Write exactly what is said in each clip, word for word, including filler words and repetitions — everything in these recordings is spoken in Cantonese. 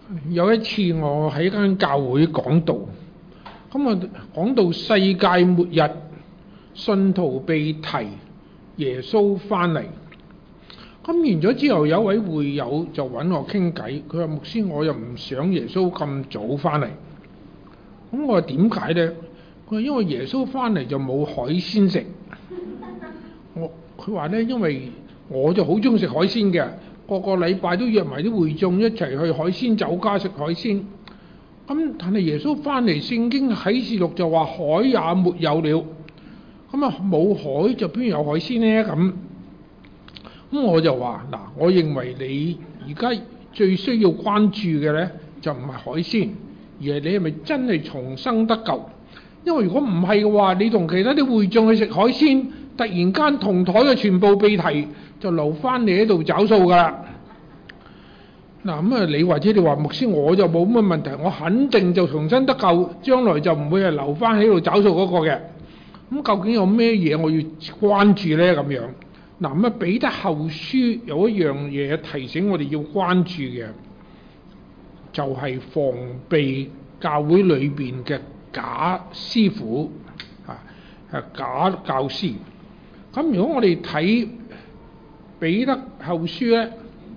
有一次我喺間教會講道，咁啊講到世界末日，信徒被提耶穌翻嚟。咁完咗之後，有位會友就揾我傾偈，佢話牧師，我又唔想耶穌咁早翻嚟。咁我話點解呢？佢話因為耶穌翻嚟就冇海鮮食。我佢話呢，因為我就好中意食海鮮嘅。個個禮拜都約埋啲會眾一齊去海鮮酒家食海鮮。咁但係耶穌翻嚟，聖經啟示錄就話海也沒有了。咁啊冇海就邊有海鮮呢？咁咁我就話嗱，我認為你而家最需要關注嘅呢，就唔係海鮮，而係你係咪真係重生得救？因為如果唔係嘅話，你同其他啲會眾去食海鮮，突然間同台嘅全部被提，就留翻你喺度找數噶啦。嗱咁啊，你或者你話牧師，我就冇乜問題，我肯定就重新得救，將來就唔會係留翻喺度找數嗰個嘅。咁究竟有咩嘢我要關注呢？咁樣嗱咁啊，彼得後書有一樣嘢提醒我哋要關注嘅，就係防備教會裏邊嘅假師傅啊，係假教師。咁如果我哋睇彼得後書咧，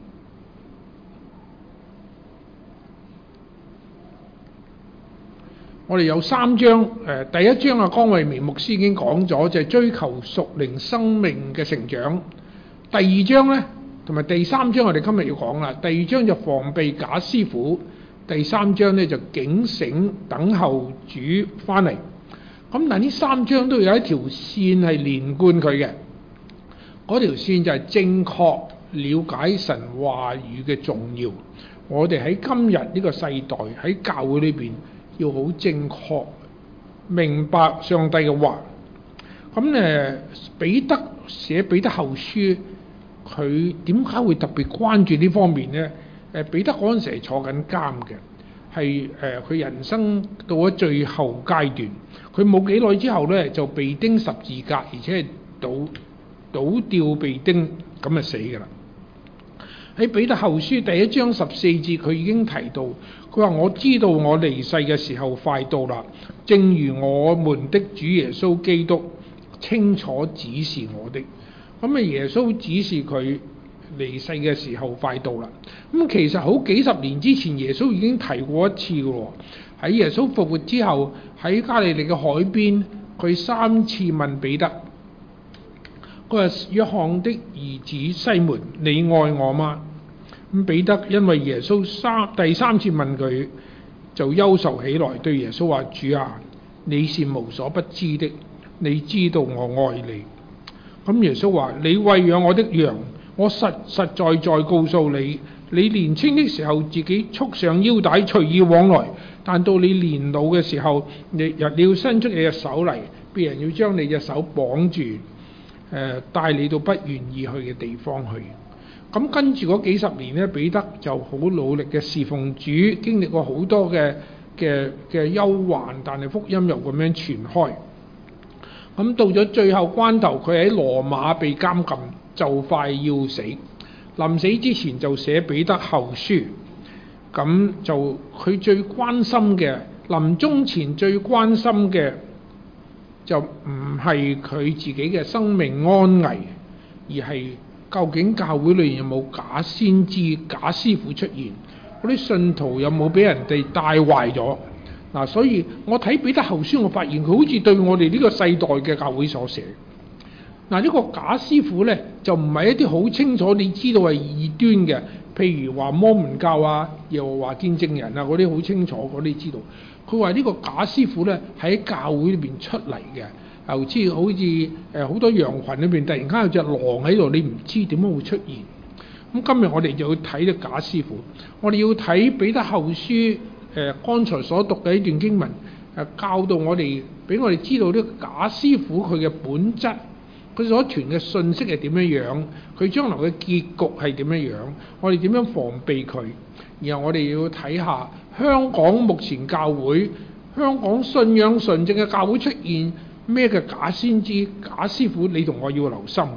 我哋有三章。誒，第一章啊，江惠明牧師已經講咗，就係追求屬靈生命嘅成長。第二章咧，同埋第三章我哋今日要講啦。第二章就防備假師傅，第三章咧就警醒等候主翻嚟。咁但呢三章都有一條線係連貫佢嘅，嗰條線就係正確了解神話語嘅重要。我哋喺今日呢個世代喺教會裏邊要好正確明白上帝嘅話。咁誒，彼得寫彼得後書，佢點解會特別關注呢方面呢？誒，彼得嗰陣時係坐緊監嘅，係誒佢人生到咗最後階段。佢冇幾耐之後咧，就被釘十字架，而且係倒倒吊被釘，咁就死㗎啦。喺彼得後書第一章十四節，佢已經提到，佢話我知道我離世嘅時候快到啦，正如我們的主耶穌基督清楚指示我的。咁啊，耶穌指示佢離世嘅時候快到啦。咁其實好幾十年之前，耶穌已經提過一次㗎喎。喺耶穌復活之後，喺加利利嘅海邊，佢三次問彼得，佢話：約翰的兒子西門，你愛我嗎？咁彼得因為耶穌三第三次問佢，就憂愁起來，對耶穌話：主啊，你是無所不知的，你知道我愛你。咁耶穌話：你餵養我的羊，我實實在在告訴你，你年輕的時候自己束上腰帶隨意往來，但到你年老嘅時候，你你要伸出你嘅手嚟，別人要將你隻手綁住，誒、呃、帶你到不願意去嘅地方去。咁跟住嗰幾十年咧，彼得就好努力嘅侍奉主，經歷過好多嘅嘅嘅憂患，但係福音又咁樣傳開。咁到咗最後關頭，佢喺羅馬被監禁，就快要死。臨死之前就寫彼得後書。咁就佢最關心嘅，臨終前最關心嘅就唔係佢自己嘅生命安危，而係究竟教會裏面有冇假先知、假師傅出現，嗰啲信徒有冇俾人哋帶壞咗。嗱，所以我睇彼得後書，我發現佢好似對我哋呢個世代嘅教會所寫。嗱，呢個假師傅呢，就唔係一啲好清楚你知道係異端嘅，譬如話摩門教啊、耶和華見證人啊嗰啲好清楚嗰啲知道。佢話呢個假師傅呢，喺教會裏邊出嚟嘅，又知好似誒好多羊群裏邊突然間有隻狼喺度，你唔知點樣會出現。咁今日我哋就要睇呢假師傅，我哋要睇彼得後書。誒，剛才所讀嘅一段經文，誒教導我哋，俾我哋知道呢個假師傅佢嘅本質，佢所傳嘅信息係點樣樣，佢將來嘅結局係點樣樣，我哋點樣防備佢。然後我哋要睇下香港目前教會，香港信仰純正嘅教會出現咩嘅假先知、假師傅，你同我要留心。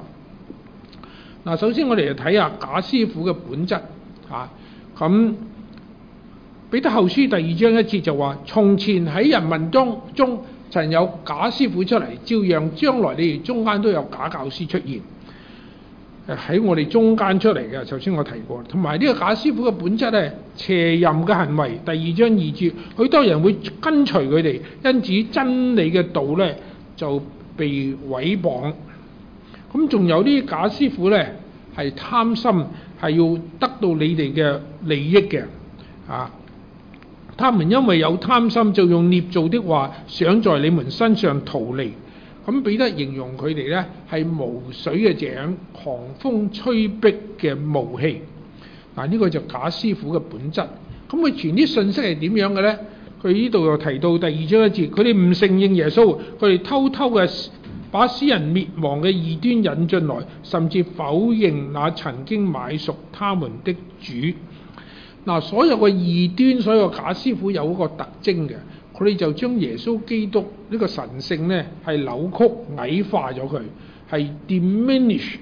嗱，首先我哋就睇下假師傅嘅本質嚇，咁。 彼得後書第二章一節就話：從前喺人民當中曾有假師傅出嚟，照樣將來你哋中間都有假教師出現。喺我哋中間出嚟嘅，頭先我提過。同埋呢個假師傅嘅本質係邪淫嘅行為。第二章二節，許多人會跟隨佢哋，因此真理嘅道呢就被毀謗。咁仲有啲假師傅呢，係貪心，係要得到你哋嘅利益嘅啊！他們因為有貪心，就用捏造的話，想在你們身上圖利。咁彼得形容佢哋呢係無水嘅井，狂風吹逼嘅霧氣。嗱，呢個就假師傅嘅本質。咁佢傳啲信息係點樣嘅呢？佢呢度又提到第二章一節，佢哋唔承認耶穌，佢哋偷偷嘅把使人滅亡嘅異端引進來，甚至否認那曾經買贖他們的主。嗱，所有嘅異端，所有假師傅有一個特徵嘅，佢哋就將耶穌基督呢個神性呢係扭曲矮化咗佢，係 diminish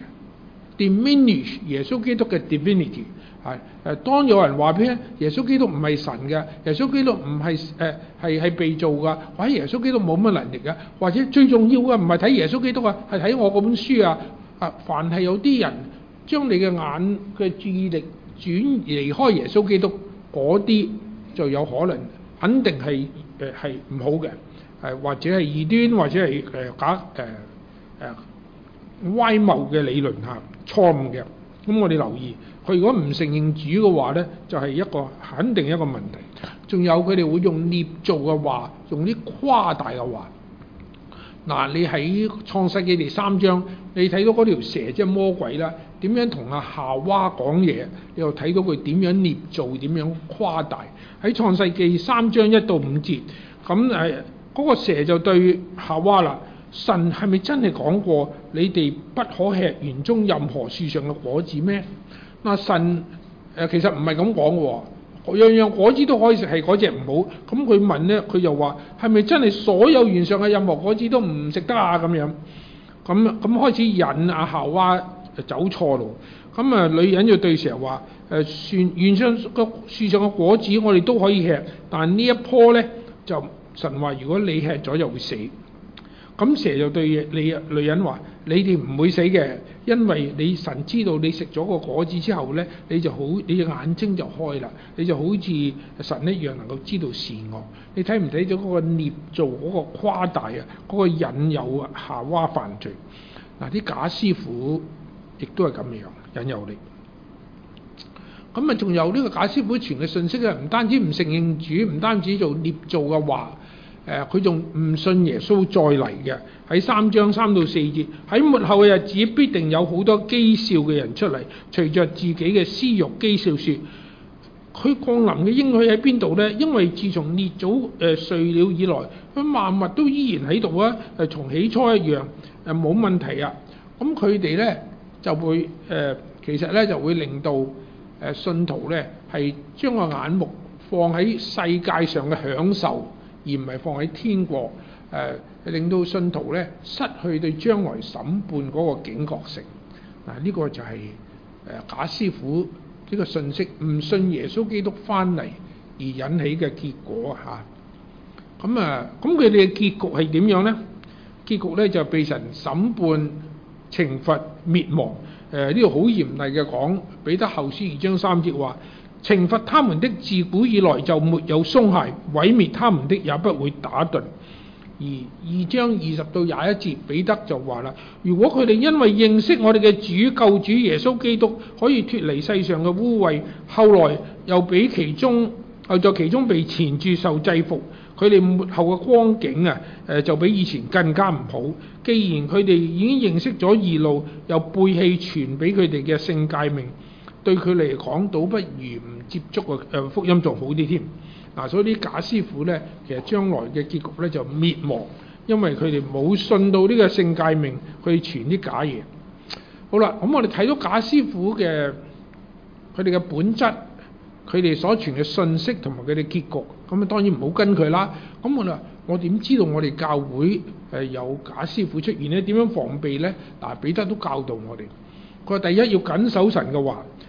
diminish 耶穌基督嘅 divinity。係誒，當有人話俾你聽耶穌基督唔係神嘅，耶穌基督唔係誒係係被造㗎，或者耶穌基督冇乜能力嘅，或者最重要嘅唔係睇耶穌基督啊，係睇我嗰本書啊！啊，凡係有啲人將你嘅眼嘅注意力轉離開耶穌基督，嗰啲就有可能肯定係誒係唔好嘅，誒或者係異端，或者係誒假誒誒歪謬嘅理論嚇，錯誤嘅。咁我哋留意，佢如果唔承認主嘅話呢，就係、是、一個肯定一個問題。仲有佢哋會用捏造嘅話，用啲誇大嘅話。嗱，你喺創世記第三章，你睇到嗰條蛇即係魔鬼啦，點樣同阿夏娃講嘢，你又睇到佢點樣捏造、點樣誇大。喺創世記三章一到五節，咁誒嗰個蛇就對夏娃啦。神係咪真係講過你哋不可吃園中任何樹上嘅果子咩？嗱，神誒其實唔係咁講喎，樣樣果子都可以食，係嗰隻唔好。咁佢問咧，佢又話係咪真係所有園上嘅任何果子都唔食得啊？咁樣咁咁開始引阿夏娃走錯路。咁啊，女人就對蛇話：誒樹園上個樹上嘅果子我哋都可以吃，但呢一棵咧就神話如果你吃咗就會死。咁蛇就對你女人話：你哋唔會死嘅，因為你神知道你食咗個果子之後呢，你就好，你嘅眼睛就開啦，你就好似神一樣能夠知道善惡。你睇唔睇到嗰個捏造、嗰個誇大啊，嗰個引誘啊，夏娃犯罪。嗱，啲假師傅亦都係咁樣引誘你。咁啊，仲有呢個假師傅傳嘅信息啊，唔單止唔承認主，唔單止做捏造嘅話。誒佢仲唔信耶穌再嚟嘅。喺三章三到四節，喺末後嘅日子必定有好多譏笑嘅人出嚟，隨着自己嘅私慾譏笑說，佢降臨嘅應許喺邊度呢？因為自從列祖誒睡了以來，佢萬物都依然喺度啊，誒從起初一樣誒冇問題啊。咁佢哋呢就會誒、呃、其實呢就會令到誒信徒呢係將個眼目放喺世界上嘅享受，而唔係放喺天國，誒、呃、令到信徒咧失去對將來審判嗰個警覺性。嗱、呃，呢、這個就係、是、誒、呃、假師傅呢個信息，唔信耶穌基督翻嚟而引起嘅結果嚇。咁啊，咁佢哋嘅結局係點樣呢？結局咧就被神審判、懲罰、滅亡。誒呢度好嚴厲嘅講，彼得後書二章三節話。懲罰他們的自古以來就沒有鬆懈，毀滅他們的也不會打盹。而二章二十到廿一節，彼得就話啦：如果佢哋因為認識我哋嘅主救主耶穌基督，可以脫離世上嘅污穢，後來又俾其中又在其中被纏住受制服，佢哋末後嘅光景啊，誒就比以前更加唔好。既然佢哋已經認識咗義路，又背棄傳俾佢哋嘅聖誡命，對佢嚟講，倒不如唔接觸個誒福音仲好啲添。嗱、啊，所以啲假師傅咧，其實將來嘅結局咧就滅亡，因為佢哋冇信到呢個聖誡命，去傳啲假嘢。好啦，咁我哋睇到假師傅嘅佢哋嘅本質，佢哋所傳嘅信息同埋佢哋結局，咁啊當然唔好跟佢啦。咁我話我點知道我哋教會誒有假師傅出現咧？點樣防備咧？嗱，彼得都教導我哋。佢話第一要謹守神嘅話。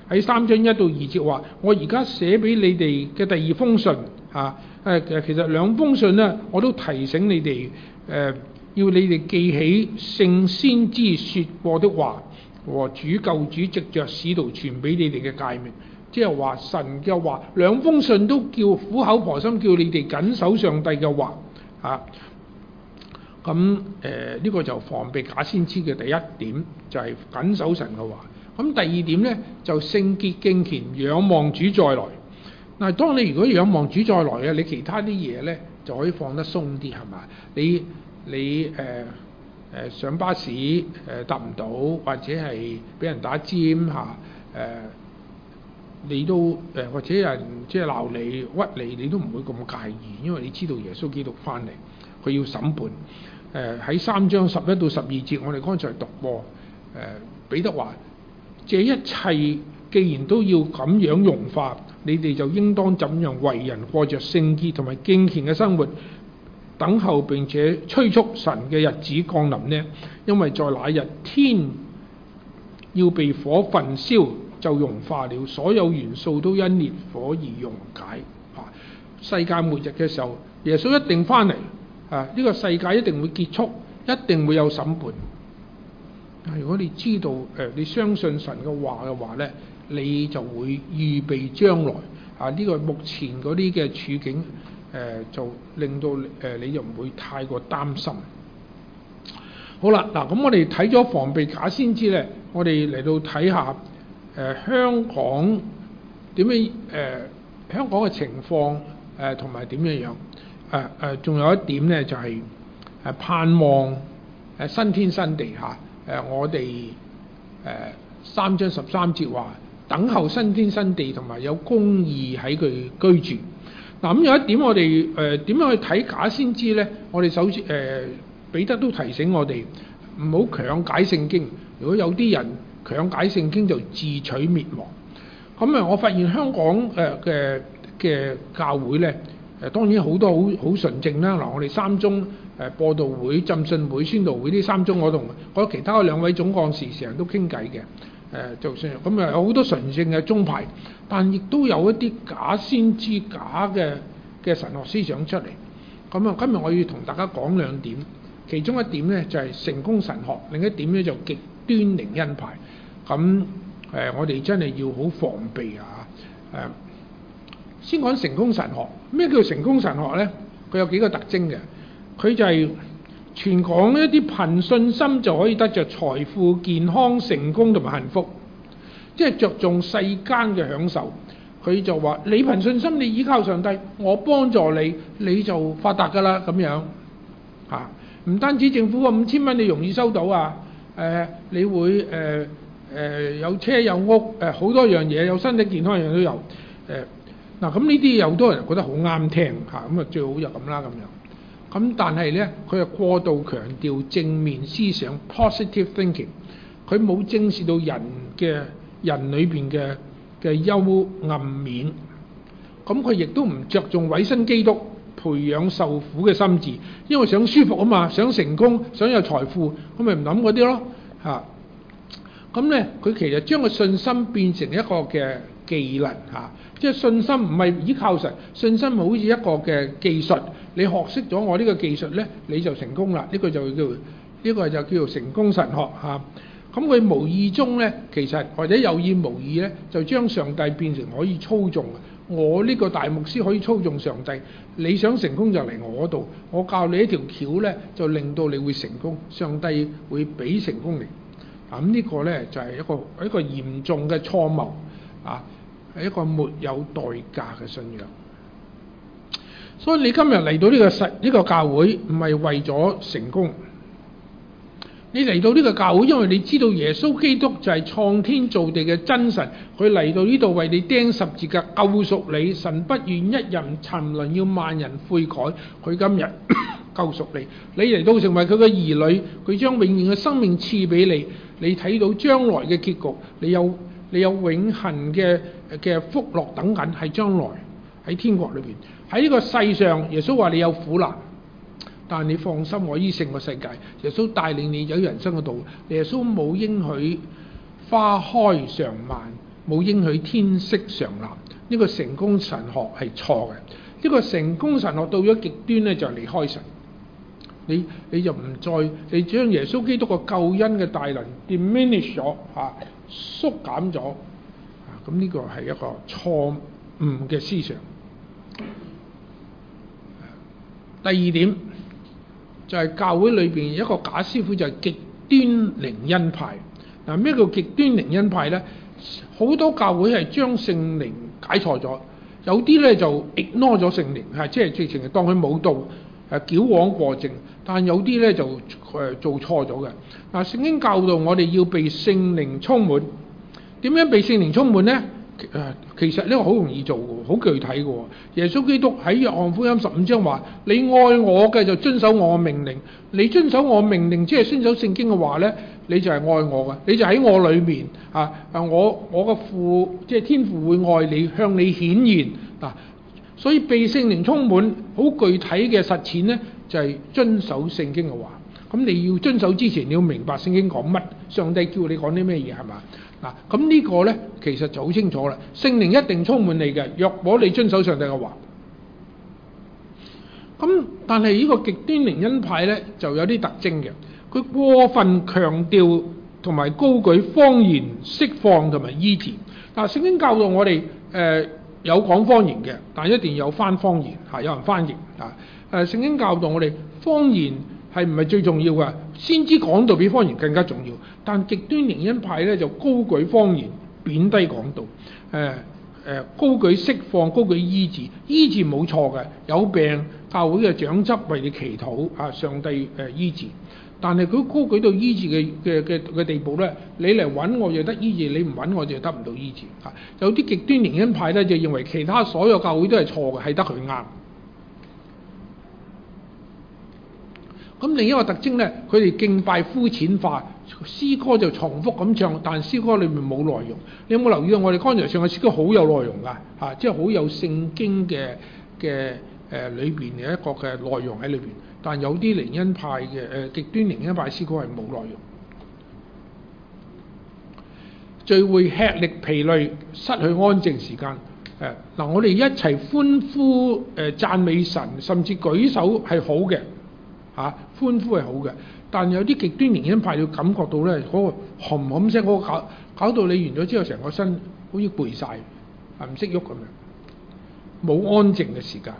喺三章一到二節話：我而家寫俾你哋嘅第二封信啊，誒其實兩封信呢，我都提醒你哋誒、呃，要你哋記起聖先知説過的話和主救主藉着使徒傳俾你哋嘅誡命。即係話神嘅話，兩封信都叫苦口婆心叫你哋緊守上帝嘅話啊。咁誒呢個就防備假先知嘅第一點，就係、是、緊守神嘅話。咁第二點呢，就聖潔敬虔，仰望主再來。嗱，當你如果仰望主再來嘅，你其他啲嘢呢就可以放得鬆啲，係嘛？你你誒誒、呃、上巴士誒、呃、搭唔到，或者係俾人打尖嚇誒。呃你都誒、呃、或者有人即係鬧你屈你，你都唔會咁介意，因為你知道耶穌基督翻嚟，佢要審判。誒、呃、喺三章十一到十二節，我哋剛才讀過。誒、呃、彼得話：這一切既然都要咁樣融化，你哋就應當怎樣為人過着聖潔同埋敬虔嘅生活，等候並且催促神嘅日子降臨呢？因為在那日天要被火焚燒，就融化了，所有元素都因烈火而溶解。啊，世界末日嘅時候，耶穌一定翻嚟。啊，呢個世界一定會結束，一定會有審判。啊，如果你知道誒、呃，你相信神嘅話嘅話咧，你就會預備將來。啊，呢個目前嗰啲嘅處境誒、呃，就令到誒、呃、你就唔會太過擔心。好啦，嗱，咁我哋睇咗防備假先知咧，我哋嚟到睇下。誒、呃、香港點樣？誒、呃、香港嘅情況誒同埋點樣樣？誒誒仲有一點咧，就係、是、誒盼望誒新天新地嚇。誒、啊、我哋誒、呃、三章十三節話等候新天新地，同埋有公義喺佢居住。嗱、啊、咁有一點我哋誒點樣去睇假先知咧？我哋首先誒彼得都提醒我哋唔好強解聖經。如果有啲人強解聖經就自取滅亡。咁啊，我發現香港誒嘅嘅教會咧，誒當然好多好好純正啦。嗱，我哋三宗誒播道會、浸信會、宣道會呢三宗，我同我其他兩位總幹事成日都傾偈嘅。誒，就算咁啊，有好多純正嘅宗派，但亦都有一啲假先知、假嘅嘅神學思想出嚟。咁啊，今日我要同大家講兩點，其中一點咧就係成功神學，另一點咧就極端靈恩派。咁誒、呃，我哋真係要好防備啊！誒、呃，先講成功神學。咩叫成功神學呢？佢有幾個特徵嘅。佢就係傳講一啲憑信心就可以得着財富、健康、成功同埋幸福，即係着重世間嘅享受。佢就話：你憑信心，你依靠上帝，我幫助你，你就發達㗎啦咁樣。嚇、啊！唔單止政府個五千蚊你容易收到啊！誒、呃，你會誒。呃誒、呃、有車有屋，誒、呃、好多樣嘢，有身體健康樣都有。誒嗱，咁呢啲有好多人覺得好啱聽嚇，咁啊最好就咁啦咁樣。咁但係咧，佢係過度強調正面思想 （positive thinking），佢冇正視到人嘅人裏邊嘅嘅幽暗面。咁佢亦都唔着重委身基督，培養受苦嘅心志，因為想舒服啊嘛，想成功，想有財富，咁咪唔諗嗰啲咯嚇。咁咧，佢其實將個信心變成一個嘅技能嚇、啊，即係信心唔係依靠神，信心好似一個嘅技術。你學識咗我呢個技術咧，你就成功啦。呢、這個就叫呢、這個就叫做成功神學嚇。咁、啊、佢無意中咧，其實或者有意無意咧，就將上帝變成可以操縱。我呢個大牧師可以操縱上帝，你想成功就嚟我度，我教你一條橋咧，就令到你會成功，上帝會俾成功你。咁、啊這個、呢個咧就係、是、一個一個嚴重嘅錯謬啊，係一個沒有代價嘅信仰。所以你今日嚟到呢個實呢個教會，唔係為咗成功。你嚟到呢個教會，因為你知道耶穌基督就係創天造地嘅真神，佢嚟到呢度為你釘十字架救贖你。神不願一人沉淪，要萬人悔改。佢今日救贖你，你嚟到成為佢嘅兒女，佢將永遠嘅生命賜俾你。你睇到將來嘅結局，你有你有永恆嘅嘅福樂等緊，係將來喺天國裏邊。喺呢個世上，耶穌話你有苦難，但係你放心，我已勝過世界。耶穌帶領你走人生嘅道，耶穌冇應許花開常漫， 冇應許天色常藍。呢個成功神學係錯嘅。呢個成功神學到咗極端咧，就離開神。你你就唔再，你將耶穌基督個救恩嘅大能 diminish 咗嚇，縮減咗啊！咁呢個係一個錯誤嘅思想。第二點就係、是、教會裏邊一個假師傅，就係極端靈恩派。嗱，咩叫極端靈恩派咧？好多教會係將聖靈解錯咗，有啲咧就 ignore 咗聖靈，係即係直情係當佢冇到，誒矯枉過正。但有啲咧就誒做錯咗嘅。嗱，聖經教導我哋要被聖靈充滿。點樣被聖靈充滿咧？誒，其實呢個好容易做嘅，好具體嘅。耶穌基督喺約翰福音十五章話：你愛我嘅就遵守我嘅命令。你遵守我命令，即係遵守聖經嘅話咧，你就係愛我嘅，你就喺我裏面啊！啊，我我嘅父即係天父會愛你，向你顯現嗱。所以被聖靈充滿，好具體嘅實踐咧，就係遵守聖經嘅話。咁你要遵守之前，你要明白聖經講乜，上帝叫你講啲咩嘢係嘛？嗱，咁呢個咧其實就好清楚啦。聖靈一定充滿你嘅，若果你遵守上帝嘅話。咁但係呢個極端靈恩派咧就有啲特徵嘅，佢過分強調同埋高舉方言釋放同埋醫治。嗱，聖經教導我哋誒、呃、有講方言嘅，但一定有翻方言嚇，有人翻譯啊。誒，聖經教導我哋方言係唔係最重要嘅？先知講道比方言更加重要。但極端靈恩派咧就高舉方言，貶低講道。誒、呃、誒、呃，高舉釋放，高舉醫治，醫治冇錯嘅。有病，教會嘅長執為你祈禱啊，上帝誒、呃、醫治。但係佢高舉到醫治嘅嘅嘅嘅地步咧，你嚟揾我就得醫治，你唔揾我就得唔到醫治。嚇、啊，有啲極端靈恩派咧就認為其他所有教會都係錯嘅，係得佢啱。咁另一個特徵咧，佢哋敬拜膚淺化，詩歌就重複咁唱，但詩歌裏面冇內容。你有冇留意到我哋剛才唱嘅詩歌好有內容㗎？嚇、啊，即係好有聖經嘅嘅誒裏邊嘅一個嘅內容喺裏邊。但有啲靈恩派嘅誒、呃、極端靈恩派詩歌係冇內容。聚會吃力疲累，失去安靜時間。誒、呃、嗱，我哋一齊歡呼誒、呃、讚美神，甚至舉手係好嘅。嚇、啊，歡呼係好嘅，但有啲極端靈恩派要感覺到咧，嗰、那個冚冚聲，嗰個搞搞到你完咗之後，成個身好似攰晒，啊唔識喐咁樣，冇安靜嘅時間。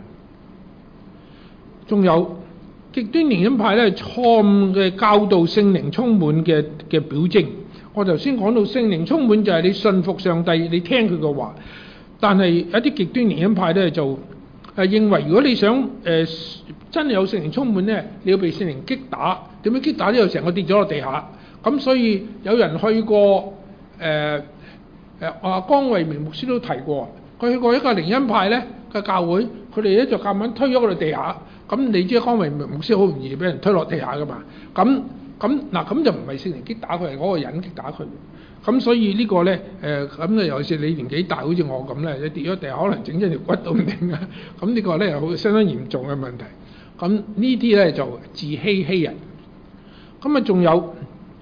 仲有極端靈恩派咧，錯誤嘅教導聖靈充滿嘅嘅表徵。我頭先講到聖靈充滿就係你信服上帝，你聽佢嘅話。但係一啲極端靈恩派咧就誒認為，如果你想誒、呃、真係有聖靈充滿咧，你要被聖靈擊打。點樣擊打呢？又成個跌咗落地下。咁所以有人去過誒誒啊，江惠明牧師都提過，佢去過一個靈恩派咧嘅教會，佢哋咧就夾硬推咗佢落地下。咁你知江惠明牧師好容易俾人推落地下噶嘛？咁咁嗱，咁就唔係聖靈擊打佢，係嗰個人擊打佢。咁所以個呢個咧誒咁咧，尤其是你年紀大，好似我咁咧，你跌咗地下可能整咗條骨都唔定啊。咁呢個咧係好相當嚴重嘅問題。咁呢啲咧就自欺欺人。咁啊，仲有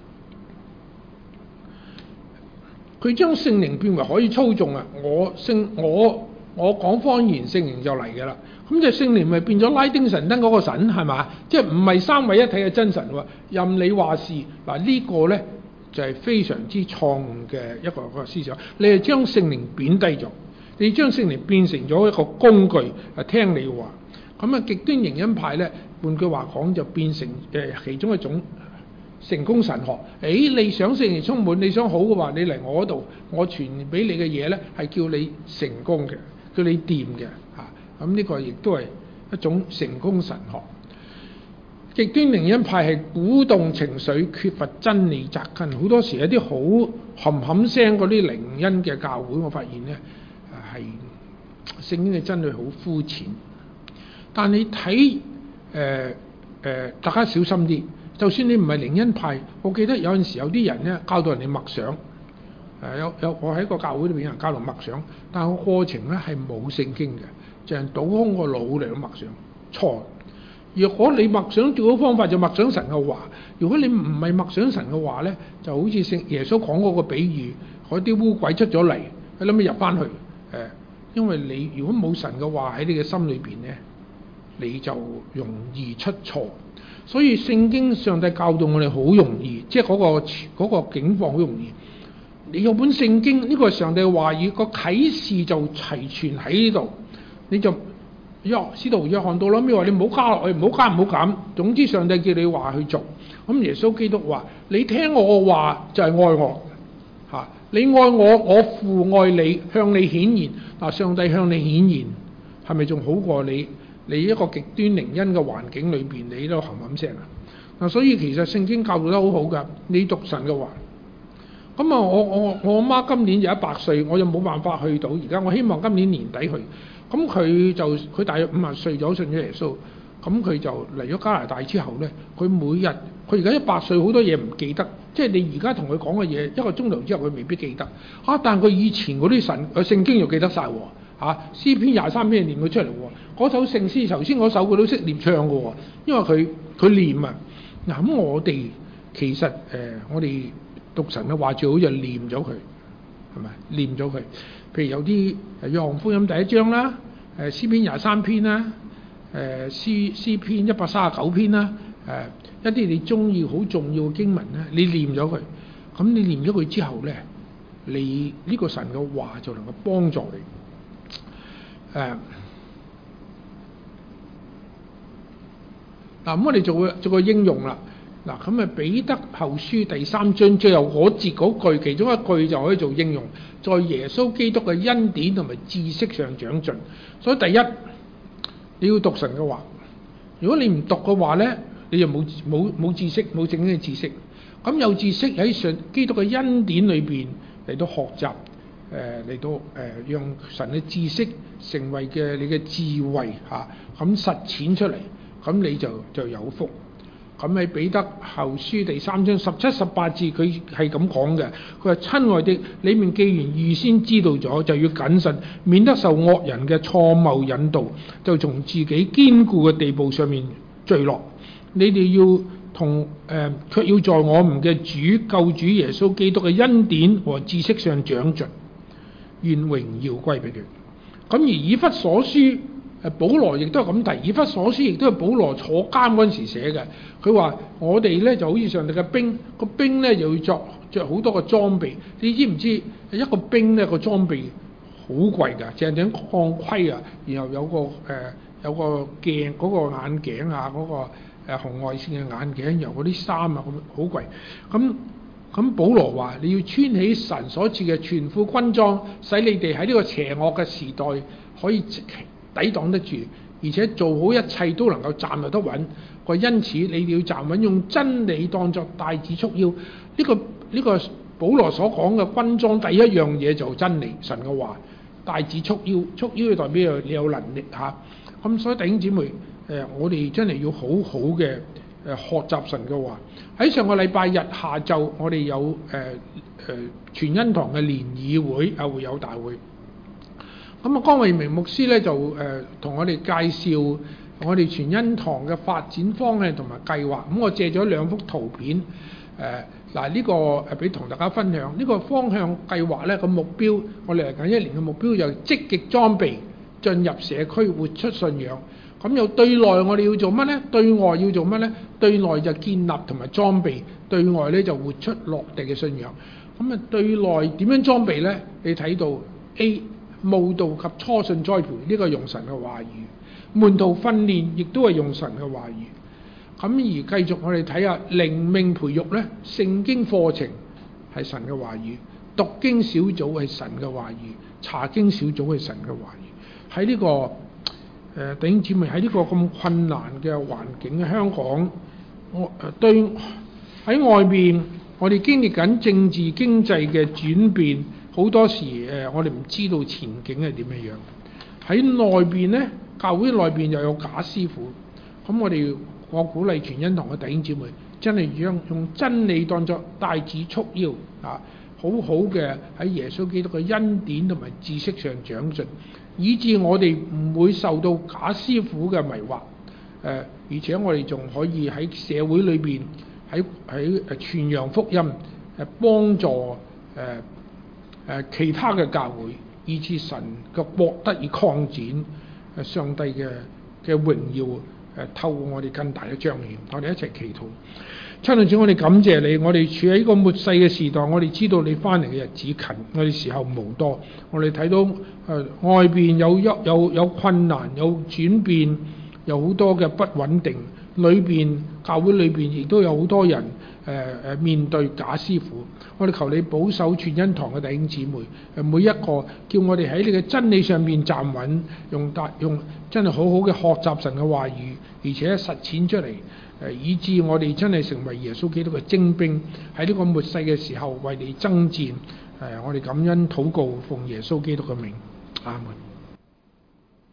佢將聖靈變為可以操縱啊！我聖我我講方言，聖靈就嚟嘅啦。咁就聖靈咪變咗拉丁神燈嗰個神係嘛？即係唔係三位一體嘅真神喎？任你話事嗱，呢、呢個咧就係、是、非常之錯誤嘅一個一個思想。你係將聖靈貶低咗，你將聖靈變成咗一個工具，係聽你話。咁啊，極端靈恩派咧，換句話講就變成誒、呃、其中一種成功神學。誒、哎，你想聖靈充滿，你想好嘅話，你嚟我嗰度，我傳俾你嘅嘢咧係叫你成功嘅，叫你掂嘅嚇。咁、啊、呢個亦都係一種成功神學。極端靈恩派係鼓動情緒，缺乏真理扎根。好多時一啲好冚冚聲嗰啲靈恩嘅教會，我發現咧係聖經嘅真理好膚淺。但你睇誒誒，大家小心啲。就算你唔係靈恩派，我記得有陣時有啲人咧教導人哋默想。誒、呃、有有我喺個教會裏邊有人教導默想，但係個過程咧係冇聖經嘅，就係倒空個腦嚟到默想。錯。若果你默想最好方法就默想神嘅話，如果你唔係默想神嘅話咧，就好似聖耶穌講嗰個比喻，嗰啲污鬼出咗嚟， 佢諗住入翻去誒，因為你如果冇神嘅話喺你嘅心裏邊咧，你就容易出錯。所以聖經上帝教導我哋好容易，即係嗰個嗰個境況好容易。你有本聖經，呢個係上帝嘅話語，個啟示就齊全喺呢度，你就約使徒約翰到啦，咩話你唔好加落去，唔好加唔好減，總之上帝叫你話去做。咁耶穌基督話：你聽我嘅話就係愛我嚇，你愛我，我父愛你，向你顯現。嗱，上帝向你顯現，係咪仲好過你？你一個極端靈恩嘅環境裏邊，你都冚冚聲啊！嗱，所以其實聖經教導得好好㗎，你讀神嘅話。咁啊，我我我阿媽今年就一百歲，我就冇辦法去到而家。我希望今年年底去。咁佢就佢大約五十歲咗信咗耶穌，咁佢就嚟咗加拿大之後咧，佢每日佢而家一百歲，好多嘢唔記得，即係你而家同佢講嘅嘢，一個鐘頭之後佢未必記得。啊，但係佢以前嗰啲神誒聖經又記得晒喎。嚇，詩篇廿三篇念佢出嚟喎，嗰首聖詩頭先嗰首佢都識念唱嘅喎，因為佢佢念啊。嗱，咁我哋其實誒、呃、我哋讀神嘅話最好就念咗佢，係咪？念咗佢，譬如有啲誒約翰福音第一章啦，誒詩篇廿三篇啦，誒詩詩篇一百三十九篇啦，誒、呃、一啲你中意好重要嘅經文咧，你念咗佢，咁你念咗佢之後咧，你呢個神嘅話就能夠幫助你。誒嗱，咁我哋做個做個應用啦。嗱，咁啊彼得後書第三章最後嗰節嗰句，其中一句就可以做應用，在耶穌基督嘅恩典同埋知識上長進。所以第一，你要讀神嘅話。如果你唔讀嘅話咧，你就冇冇冇知識，冇正經嘅知識。咁有知識喺上基督嘅恩典裏邊嚟到學習。誒嚟、呃、到誒、呃，讓神嘅知識成為嘅你嘅智慧嚇，咁、啊、實踐出嚟，咁你就就有福。咁喺彼得後書第三章十七十八節，佢係咁講嘅。佢話：親愛的，你們既然預先知道咗，就要謹慎，免得受惡人嘅錯謬引導，就從自己堅固嘅地步上面墜落。你哋要同誒，卻、呃、要在我們嘅主救主耶穌基督嘅恩典和知識上長進。願榮耀歸俾佢。咁而以弗所書，誒保羅亦都係咁提。以弗所書亦都係保羅坐監嗰陣時寫嘅。佢話：我哋咧就好似上帝嘅兵，個兵咧又要着著好多個裝備。你知唔知一個兵咧個裝備好貴㗎？正正鋼盔啊，然後有個誒、呃、有個鏡嗰、嗰個眼鏡啊，嗰、嗰個誒、呃、紅外線嘅眼鏡，然後嗰啲衫啊咁好貴。咁咁保羅話：你要穿起神所賜嘅全副軍裝，使你哋喺呢個邪惡嘅時代可以抵擋得住，而且做好一切都能夠站立得穩。個因此你哋要站穩，用真理當作帶子束腰。呢、這個呢、這個保羅所講嘅軍裝第一樣嘢就真理，神嘅話，帶子束腰，束腰就代表你有能力嚇。咁、啊、所以弟兄姊妹，誒、呃、我哋真係要好好嘅。誒學習神嘅話。喺上個禮拜日下晝，我哋有誒誒、呃呃、全恩堂嘅聯誼會啊，會友大會。咁啊，江惠明牧師咧就誒同、呃、我哋介紹我哋全恩堂嘅發展方向同埋計劃。咁我借咗兩幅圖片誒嗱，呢個誒俾同大家分享。呢、這個方向計劃咧個目標，我哋嚟緊一年嘅目標就積極裝備進入社區，活出信仰。咁又對內我哋要做乜呢？對外要做乜呢？對內就建立同埋裝備，對外咧就活出落地嘅信仰。咁啊，對內點樣裝備呢？你睇到 A 慕道及初信栽培，呢個用神嘅話語；門徒訓練亦都係用神嘅話語。咁而繼續我哋睇下靈命培育呢，聖經課程係神嘅話語，讀經小組係神嘅話語，查經小組係神嘅話語。喺呢個誒弟兄姊妹，喺呢個咁困難嘅環境，香港我誒對喺外邊，我哋經歷緊政治經濟嘅轉變，好多時誒我哋唔知道前景係點樣樣。喺內邊咧，教會內邊又有假師傅，咁我哋我鼓勵全恩堂嘅弟兄姊妹，真係將用真理當作帶子束腰啊，好好嘅喺耶穌基督嘅恩典同埋知識上長進。以致我哋唔會受到假師傅嘅迷惑，誒、呃，而且我哋仲可以喺社會裏邊，喺喺誒傳揚福音，誒幫助誒誒其他嘅教會，以致神嘅國得以擴展，誒上帝嘅嘅榮耀誒透過我哋更大嘅彰顯。我哋一齊祈禱。親愛的主，我哋感謝你，我哋處喺呢個末世嘅時代，我哋知道你翻嚟嘅日子近，我哋時候無多，我哋睇到誒、呃、外邊有有有有困難，有轉變，有好多嘅不穩定，裏邊教會裏邊亦都有好多人誒誒、呃、面對假師傅。我哋求你保守全恩堂嘅弟兄姊妹，誒每一個叫我哋喺你嘅真理上面站穩，用大用真係好好嘅學習神嘅話語，而且實踐出嚟。誒，以致我哋真係成為耶穌基督嘅精兵，喺呢個末世嘅時候為你爭戰。誒，我哋感恩禱告，奉耶穌基督嘅名，阿門。